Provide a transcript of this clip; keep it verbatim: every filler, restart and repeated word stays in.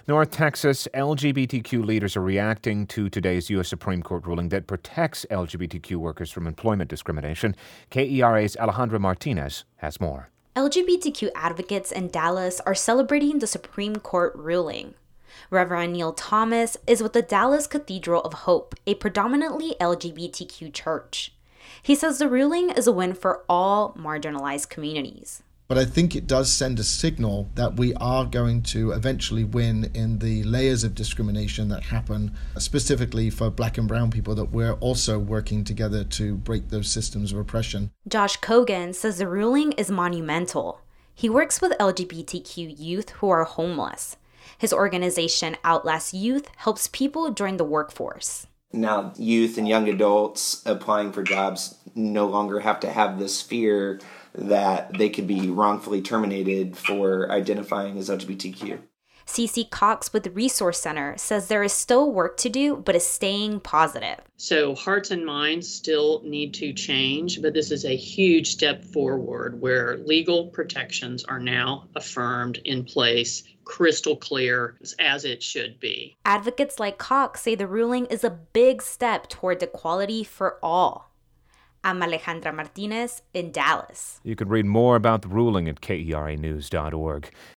North Texas L G B T Q leaders are reacting to today's U S Supreme Court ruling that protects L G B T Q workers from employment discrimination. K E R A's Alejandra Martinez has more. L G B T Q advocates in Dallas are celebrating the Supreme Court ruling. Reverend Neil Thomas is with the Dallas Cathedral of Hope, a predominantly L G B T Q church. He says the ruling is a win for all marginalized communities. But I think it does send a signal that we are going to eventually win in the layers of discrimination that happen, specifically for Black and brown people, that we're also working together to break those systems of oppression. Josh Kogan says the ruling is monumental. He works with L G B T Q youth who are homeless. His organization, Outlast Youth, helps people join the workforce. Now, youth and young adults applying for jobs no longer have to have this fear that they could be wrongfully terminated for identifying as L G B T Q. Cece Cox with the Resource Center says there is still work to do, but is staying positive. So hearts and minds still need to change, but this is a huge step forward where legal protections are now affirmed in place, crystal clear, as it should be. Advocates like Cox say the ruling is a big step toward equality for all. I'm Alejandra Martinez in Dallas. You can read more about the ruling at K E R A news dot org.